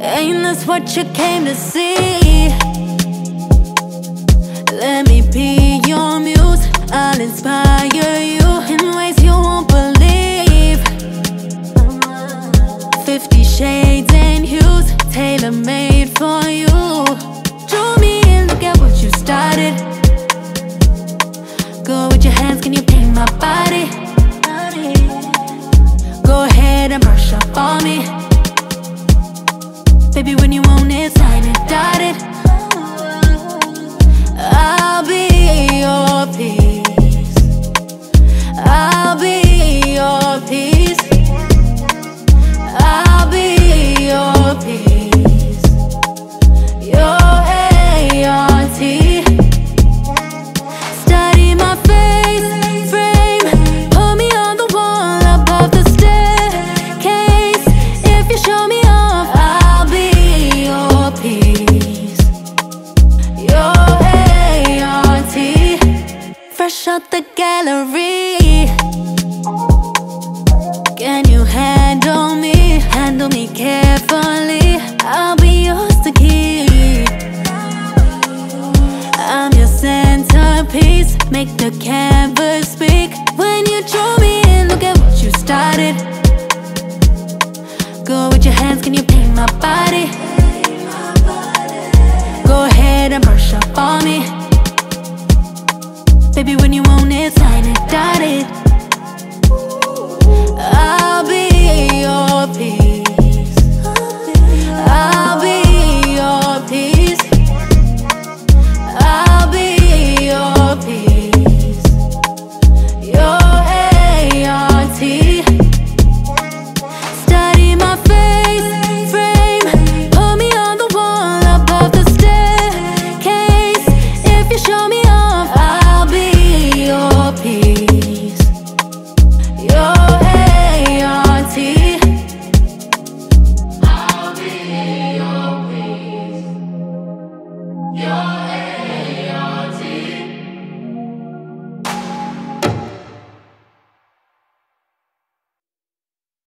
Ain't this what you came to see? Let me be your muse. I'll inspire you in ways you won't believe. 50 shades and hues, tailor-made for you. Draw me in, look at what you started. Go with your hands, can you paint my body? Go ahead and brush up on me. Baby, when you want it, sign it, dotted. I'll be your peace. I'll be your peace. I'll be your peace. Your ART. Study my face frame. Put me on the wall above the staircase. If you show me off, I'll be your peace. Your ART. Fresh out the gallery. Can you handle me? Handle me carefully. I'll be yours to keep. I'm your centerpiece. Make the canvas speak. When you draw me in, look at what you started. Go with your hands, can you paint my body? Go ahead and brush up on me. Baby, when you want it, sign it, dotted.